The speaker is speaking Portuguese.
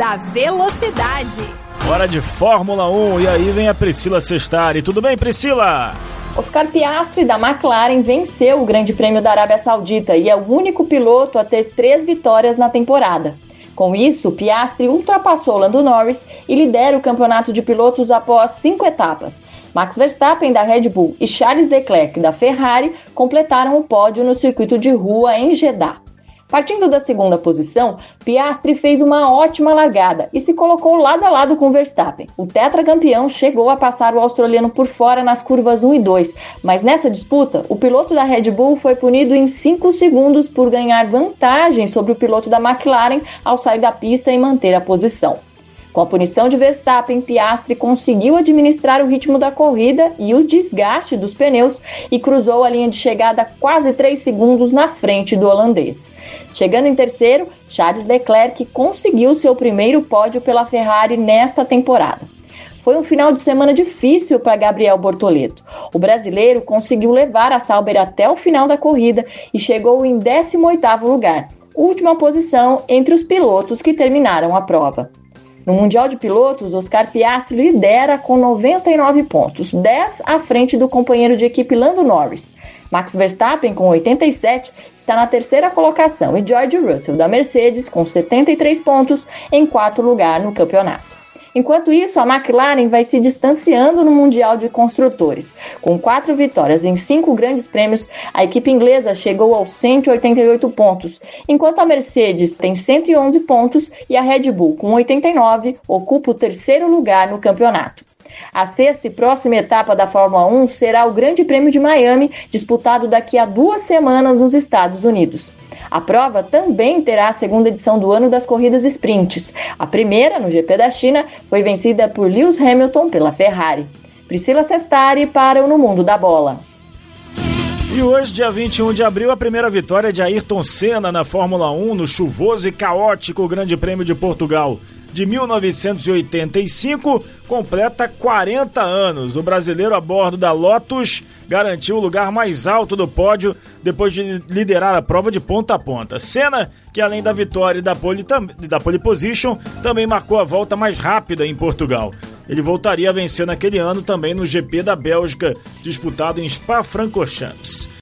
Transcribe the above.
da velocidade. Hora de Fórmula 1, e aí vem a Priscila Sestari. Tudo bem, Priscila? Oscar Piastri, da McLaren, venceu o Grande Prêmio da Arábia Saudita e é o único piloto a ter 3 vitórias na temporada. Com isso, Piastri ultrapassou Lando Norris e lidera o campeonato de pilotos após 5 etapas. Max Verstappen, da Red Bull, e Charles Leclerc, da Ferrari, completaram o pódio no circuito de rua em Jeddah. Partindo da segunda posição, Piastri fez uma ótima largada e se colocou lado a lado com Verstappen. O tetracampeão chegou a passar o australiano por fora nas curvas 1 e 2, mas nessa disputa, o piloto da Red Bull foi punido em 5 segundos por ganhar vantagem sobre o piloto da McLaren ao sair da pista e manter a posição. Com a punição de Verstappen, Piastri conseguiu administrar o ritmo da corrida e o desgaste dos pneus e cruzou a linha de chegada quase 3 segundos na frente do holandês. Chegando em terceiro, Charles Leclerc conseguiu seu primeiro pódio pela Ferrari nesta temporada. Foi um final de semana difícil para Gabriel Bortoleto. O brasileiro conseguiu levar a Sauber até o final da corrida e chegou em 18º lugar, última posição entre os pilotos que terminaram a prova. No Mundial de Pilotos, Oscar Piastri lidera com 99 pontos, 10 à frente do companheiro de equipe Lando Norris. Max Verstappen, com 87, está na terceira colocação e George Russell, da Mercedes, com 73 pontos, em 4º lugar no campeonato. Enquanto isso, a McLaren vai se distanciando no Mundial de Construtores. Com 4 vitórias em 5 grandes prêmios, a equipe inglesa chegou aos 188 pontos, enquanto a Mercedes tem 111 pontos e a Red Bull, com 89, ocupa o 3º lugar no campeonato. A sexta e próxima etapa da Fórmula 1 será o Grande Prêmio de Miami, disputado daqui a 2 semanas nos Estados Unidos. A prova também terá a segunda edição do ano das corridas sprints. A primeira, no GP da China, foi vencida por Lewis Hamilton pela Ferrari. Priscila Sestari para o No Mundo da Bola. E hoje, dia 21 de abril, a primeira vitória de Ayrton Senna na Fórmula 1 no chuvoso e caótico Grande Prêmio de Portugal de 1985, completa 40 anos. O brasileiro a bordo da Lotus garantiu o lugar mais alto do pódio depois de liderar a prova de ponta a ponta. Senna, que além da vitória e da pole position, também marcou a volta mais rápida em Portugal. Ele voltaria a vencer naquele ano também no GP da Bélgica, disputado em Spa-Francorchamps.